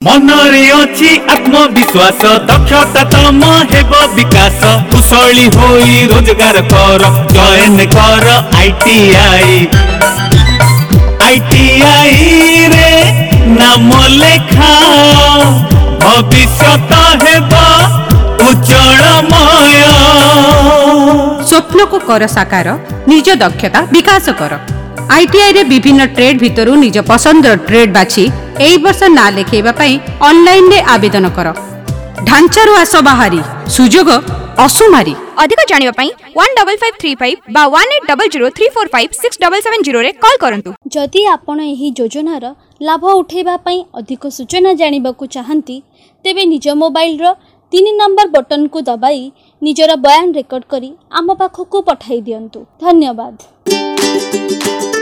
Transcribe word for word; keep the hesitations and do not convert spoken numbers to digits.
मनरे अछि आत्मविश्वास दक्षता तम हेब विकास कुशली होई रोजगार कर जॉइन कर आईटीआई आईटीआई रे नाम लेखा भविष्यत हेब उज्जवलमय। स्वप्न को कर साकार निज दक्षता विकास कर। आईटीआई रे विभिन्न ट्रेड भितरु निज पसंद ट्रेड बाछि एई वर्ष ना लेखेबा पई ऑनलाइन रे आवेदन कर। ढांचारु आस बाहारी सुजोग असुमारी। अधिक जानिबा पई one five five three five बा one eight zero zero three four five six seven seven zero रे कॉल करंतु। जदि आपण एही योजनार लाभ उठेबा पई अधिक सूचना जानिबाकु चाहंती तेबे निज मोबाइल रो तीन नंबर बटन को दबाई निजर बयान रेकॉर्ड करी आम पाखकु पठाई दियंतु। धन्यवाद।